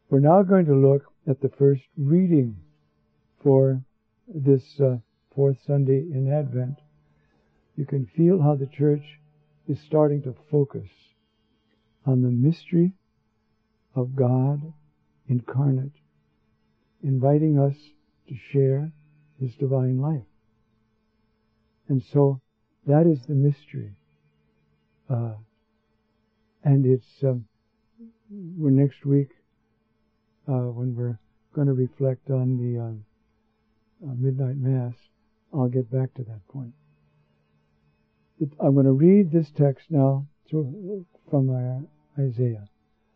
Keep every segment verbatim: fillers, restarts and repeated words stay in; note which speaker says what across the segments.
Speaker 1: We're now going to look at the first reading for this uh, fourth Sunday in Advent. You can feel how the church is starting to focus on the mystery of God incarnate, inviting us to share His divine life. And so that is the mystery. Uh, and it's um, we're next week uh, when we're going to reflect on the uh, uh, Midnight Mass. I'll get back to that point. It, I'm going to read this text now through, from uh, Isaiah.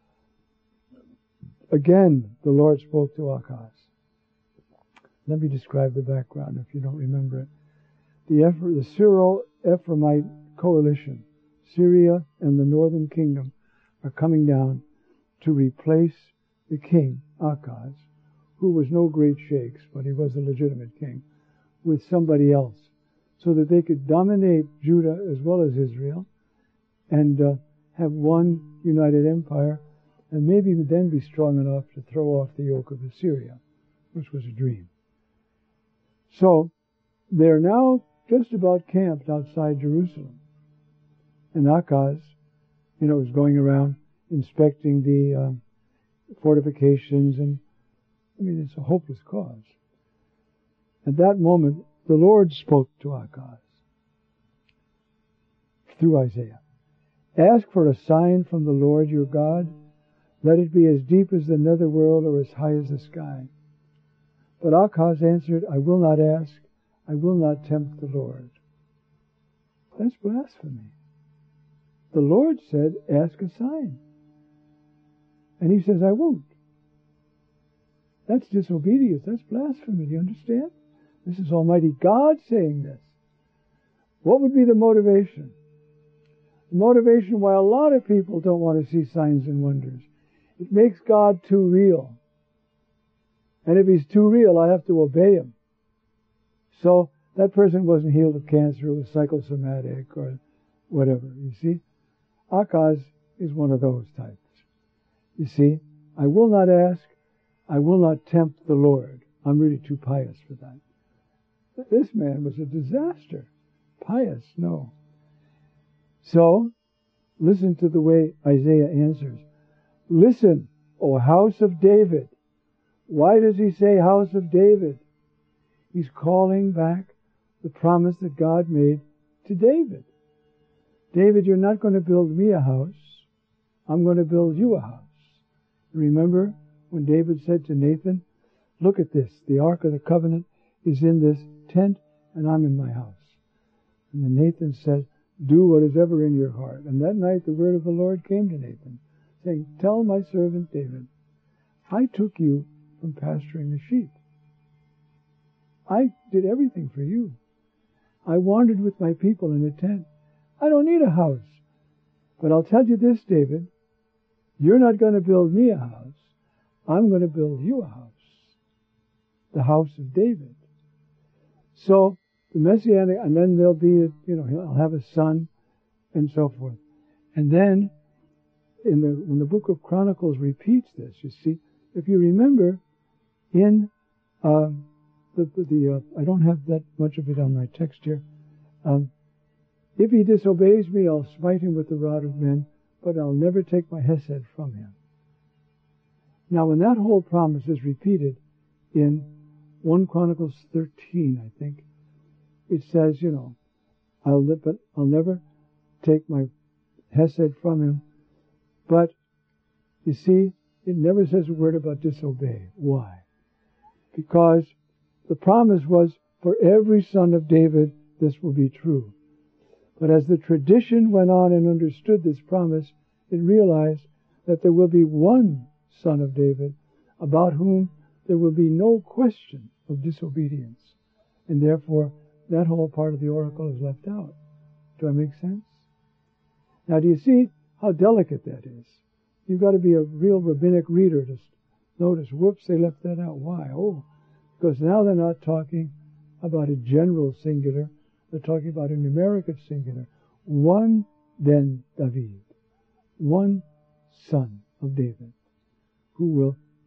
Speaker 1: Again, the Lord spoke to Achaz. Let me describe the background if you don't remember it. The, Eph- the Syro-Ephraimite coalition, Syria and the northern kingdom, are coming down to replace the king, Achaz, who was no great shakes, but he was a legitimate king, with somebody else, so that they could dominate Judah as well as Israel and uh, have one united empire, and maybe then be strong enough to throw off the yoke of Assyria, which was a dream. So they're now just about camped outside Jerusalem. And Achaz, you know, is going around inspecting the uh, fortifications, and I mean, it's a hopeless cause. At that moment, the Lord spoke to Achaz through Isaiah. Ask for a sign from the Lord your God. Let it be as deep as the netherworld or as high as the sky. But Achaz answered, I will not ask. I will not tempt the Lord. That's blasphemy. The Lord said, ask a sign. And he says, I won't. That's disobedience. That's blasphemy. Do you understand? This is Almighty God saying this. What would be the motivation? The motivation why a lot of people don't want to see signs and wonders. It makes God too real. And if He's too real, I have to obey Him. So that person wasn't healed of cancer, it was psychosomatic or whatever, you see. Achaz is one of those types. You see, I will not ask, I will not tempt the Lord. I'm really too pious for that. This man was a disaster. Pious, no. So, listen to the way Isaiah answers. Listen, O house of David. Why does he say house of David? He's calling back the promise that God made to David. David, you're not going to build me a house. I'm going to build you a house. Remember when David said to Nathan, look at this. The Ark of the Covenant is in this tent and I'm in my house. And then Nathan said, do what is ever in your heart. And that night the word of the Lord came to Nathan, saying, tell my servant David, I took you from pasturing the sheep. I did everything for you. I wandered with my people in a tent. I don't need a house. But I'll tell you this, David, you're not going to build me a house. I'm going to build you a house. The house of David. So, the Messianic, and then there'll be, you know, he'll have a son, and so forth. And then, in the when the book of Chronicles repeats this, you see, if you remember, in um, the the uh, I don't have that much of it on my text here. Um, if he disobeys me, I'll smite him with the rod of men, but I'll never take my hesed from him. Now, when that whole promise is repeated in First Chronicles thirteen, I think, it says, you know, I'll but I'll never take my hesed from him. But you see, it never says a word about disobey. Why? Because the promise was for every son of David, this will be true. But as the tradition went on and understood this promise, it realized that there will be one son of David about whom there will be no question of disobedience. And therefore, that whole part of the oracle is left out. Do I make sense? Now, do you see how delicate that is? You've got to be a real rabbinic reader to notice, whoops, they left that out. Why? Oh, because now they're not talking about a general singular. They're talking about a numerical singular. One ben David. One son of David, who will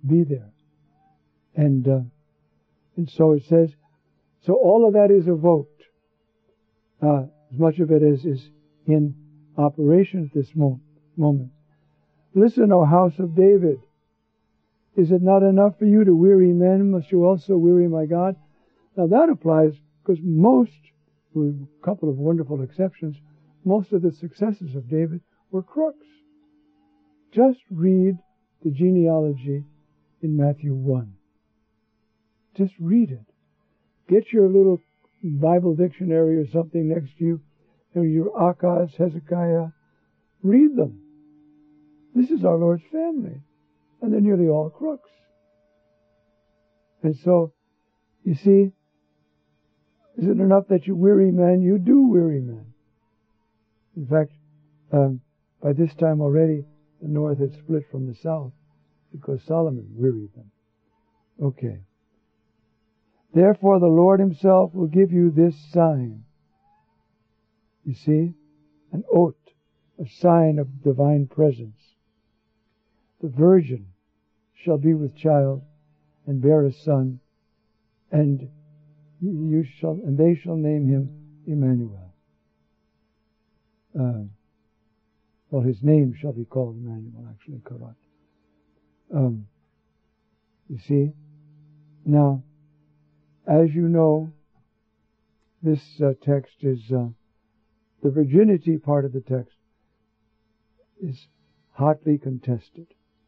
Speaker 1: be there. And uh, and so it says, so all of that is evoked. Uh, as much of it as is in operation at this mo- moment. Listen, O house of David. Is it not enough for you to weary men? Must you also weary my God? Now that applies because most, with a couple of wonderful exceptions, most of the successes of David were crooks. Just read the genealogy in Matthew one. Just read it. Get your little Bible dictionary or something next to you, and your Akaz, Hezekiah. Read them. This is our Lord's family. And they're nearly all crooks. And so, you see, is it enough that you weary men? You do weary men. In fact, um, by this time already, the north had split from the south because Solomon wearied them. Okay. Therefore the Lord himself will give you this sign. You see? An oath, a sign of divine presence. The virgin shall be with child and bear a son, and you shall, and they shall name him Emmanuel. Uh, well, his name shall be called Emmanuel, actually, correct. Um, you see? Now, as you know, this uh, text is, uh, the virginity part of the text is hotly contested.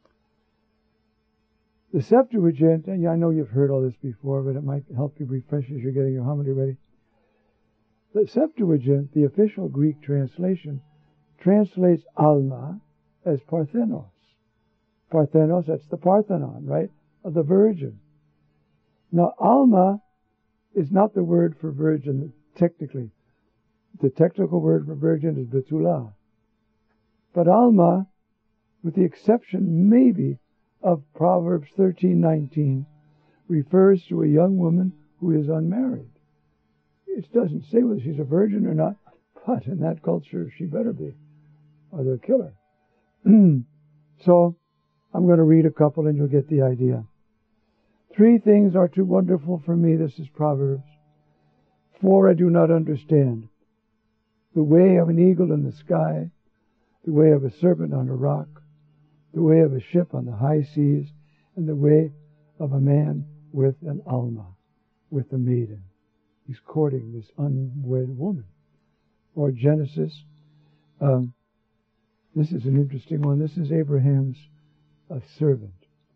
Speaker 1: The Septuagint, and I know you've heard all this before, but it might help you refresh as you're getting your homily ready. The Septuagint, the official Greek translation, translates Alma as Parthenos. Parthenos, that's the Parthenon, right? Of the virgin. Now, Alma is not the word for virgin, technically. The technical word for virgin is Betula. But Alma, with the exception maybe of Proverbs thirteen nineteen, refers to a young woman who is unmarried. It doesn't say whether she's a virgin or not, but in that culture she better be, or they'll kill her. So, I'm going to read a couple and you'll get the idea. Three things are too wonderful for me, this is Proverbs. Four I do not understand. The way of an eagle in the sky, the way of a serpent on a rock, the way of a ship on the high seas, and the way of a man with an Alma, with a maiden. He's courting this unwed woman. Or Genesis. Um, this is an interesting one. This is Abraham's uh, servant.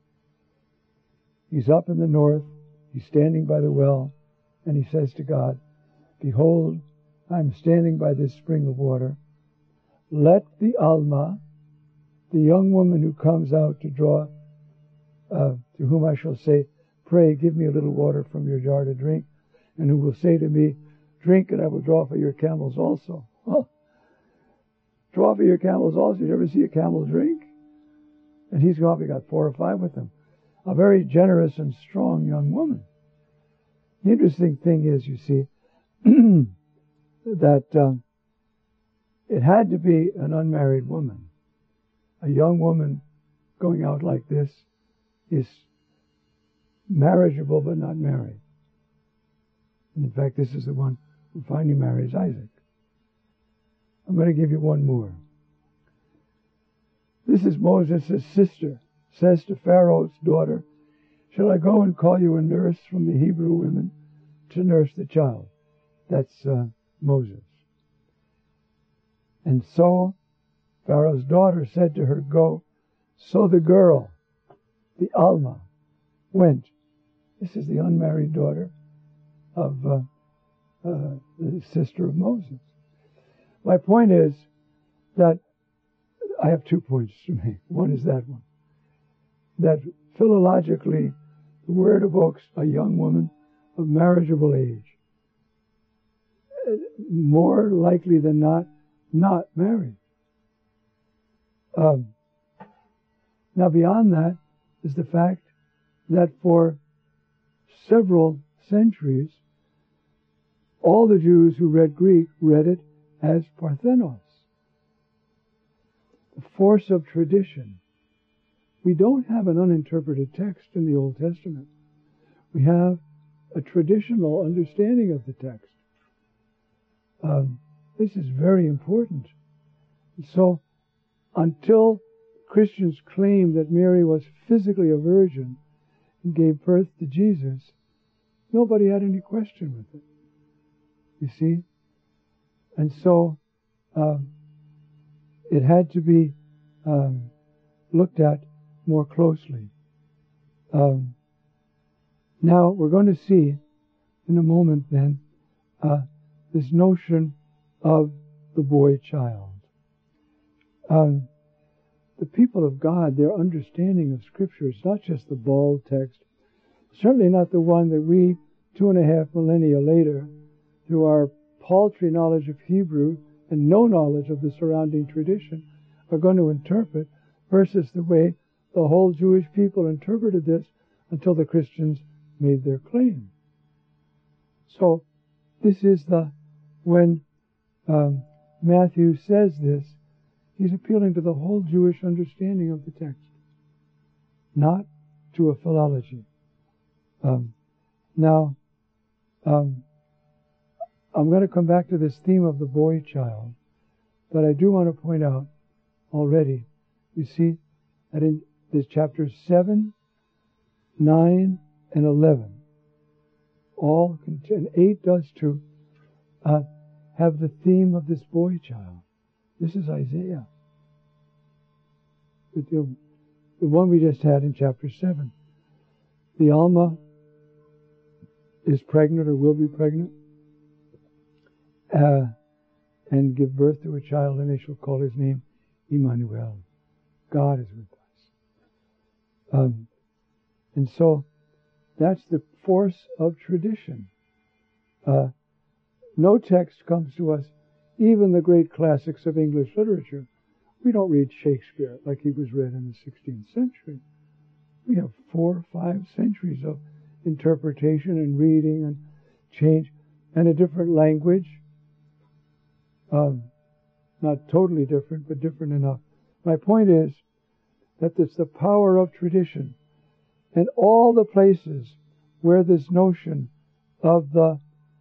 Speaker 1: He's up in the north. He's standing by the well, and he says to God, "Behold, I'm standing by this spring of water. Let the Alma, the young woman who comes out to draw, uh, to whom I shall say, pray, give me a little water from your jar to drink, and who will say to me, drink, and I will draw for your camels also." Well, draw for your camels also. You ever see a camel drink? And he's probably got four or five with him. A very generous and strong young woman. The interesting thing is, you see, that um, it had to be an unmarried woman. A young woman going out like this is marriageable but not married. And in fact, this is the one who finally marries Isaac. I'm going to give you one more. This is Moses' sister, says to Pharaoh's daughter, "Shall I go and call you a nurse from the Hebrew women to nurse the child?" That's uh, Moses. And so Pharaoh's daughter said to her, "Go." So the girl, the Alma, went. This is the unmarried daughter of uh, uh, the sister of Moses. My point is that I have two points to make. One is that one. That philologically, the word evokes a young woman of marriageable age. More likely than not, not married. Um, now beyond that is the fact that for several centuries, all the Jews who read Greek read it as Parthenos. The force of tradition we don't have an uninterpreted text in the Old Testament. We have a traditional understanding of the text. Um, this is very important. So, until Christians claim that Mary was physically a virgin and gave birth to Jesus, nobody had any question with it. You see? And so, um, it had to be um, looked at more closely. Um, now, we're going to see in a moment then uh, this notion of the boy child. Um, the people of God, their understanding of Scripture is not just the bald text, certainly not the one that we, two and a half millennia later, through our paltry knowledge of Hebrew and no knowledge of the surrounding tradition, are going to interpret, versus the way the whole Jewish people interpreted this until the Christians made their claim. So, this is the, when um, Matthew says this, he's appealing to the whole Jewish understanding of the text, not to a philology. Um, now, um, I'm going to come back to this theme of the boy child, but I do want to point out already, you see, that in this chapters seven, nine, and eleven, all contain, eight does too, uh, have the theme of this boy child. This is Isaiah. The, the one we just had in chapter seven. The Alma is pregnant or will be pregnant uh, and give birth to a child, and they shall call his name Emmanuel. God is with us. Um, and so that's the force of tradition. Uh, no text comes to us, even the great classics of English literature. We don't read Shakespeare like he was read in the sixteenth century. We have four or five centuries of interpretation and reading and change, and a different language. Um, not totally different, but different enough. My point is that it's the power of tradition, and all the places where this notion of the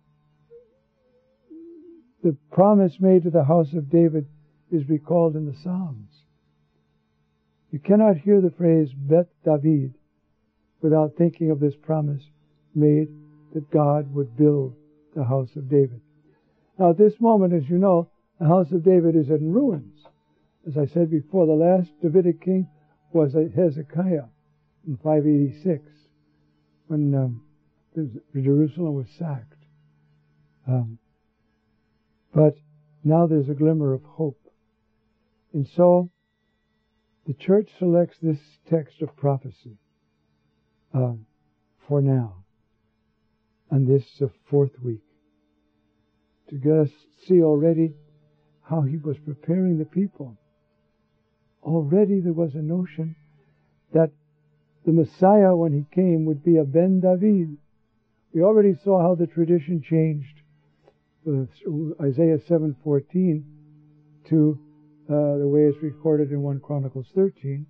Speaker 1: the promise made to the house of David is recalled in the Psalms. You cannot hear the phrase Bet David without thinking of this promise made that God would build the house of David. Now, at this moment, as you know, the house of David is in ruins. As I said before, the last Davidic king was Hezekiah in five eighty-six, when um, Jerusalem was sacked. Um, but now there's a glimmer of hope. And so the church selects this text of prophecy uh, for now, and this is the fourth week, to get us see already how he was preparing the people. Already there was a notion that the Messiah, when he came, would be a Ben David. We already saw how the tradition changed with Isaiah seven fourteen to uh, the way it's recorded in First Chronicles thirteen.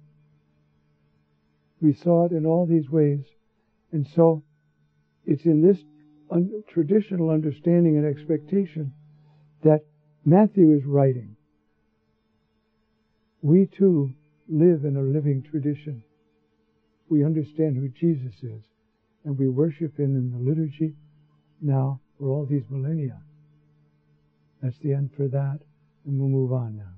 Speaker 1: We saw it in all these ways. And so it's in this un- traditional understanding and expectation that Matthew is writing. We too live in a living tradition. We understand who Jesus is, and we worship him in the liturgy now for all these millennia. That's the end for that, and we'll move on now.